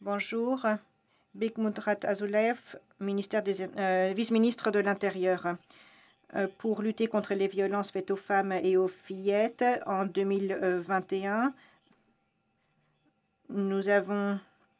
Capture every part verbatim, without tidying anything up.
Bonjour, Bigmudrat Azulev, ministère des, euh, vice-ministre de l'Intérieur. Euh, pour lutter contre les violences faites aux femmes et aux fillettes, en deux mille vingt et un, nous avons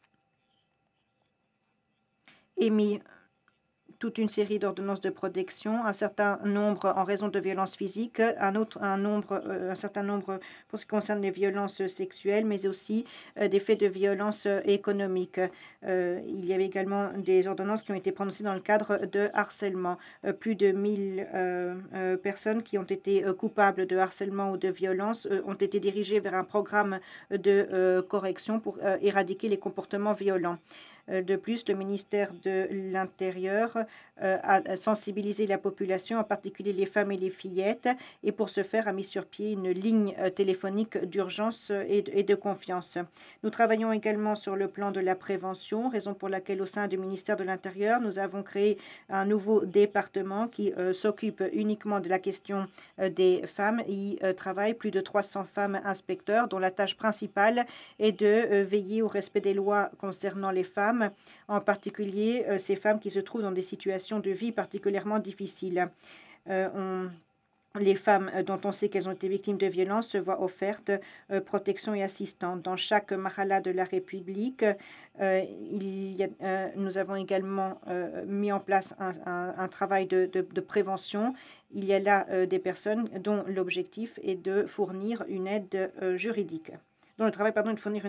émis toute une série d'ordonnances de protection, un certain nombre en raison de violences physiques, un, autre, un, nombre, euh, un certain nombre pour ce qui concerne les violences sexuelles, mais aussi euh, des faits de violence économique. Euh, il y avait également des ordonnances qui ont été prononcées dans le cadre de harcèlement. Euh, plus de mille euh, euh, personnes qui ont été euh, coupables de harcèlement ou de violence euh, ont été dirigées vers un programme de euh, correction pour euh, éradiquer les comportements violents. De plus, le ministère de l'Intérieur a sensibilisé la population, en particulier les femmes et les fillettes, et pour ce faire a mis sur pied une ligne téléphonique d'urgence et de confiance. Nous travaillons également sur le plan de la prévention, raison pour laquelle au sein du ministère de l'Intérieur, nous avons créé un nouveau département qui euh, s'occupe uniquement de la question euh, des femmes. Il euh, travaille plus de trois cents femmes inspecteurs dont la tâche principale est de euh, veiller au respect des lois concernant les femmes, en particulier euh, ces femmes qui se trouvent dans des situations de vie particulièrement difficiles. Euh, on Les femmes dont on sait qu'elles ont été victimes de violences se voient offertes euh, protection et assistance. Dans chaque mahala de la République, euh, il y a, euh, nous avons également euh, mis en place un, un, un travail de, de, de, prévention. Il y a là euh, des personnes dont l'objectif est de fournir une aide euh, juridique, dont le travail, pardon, est de fournir une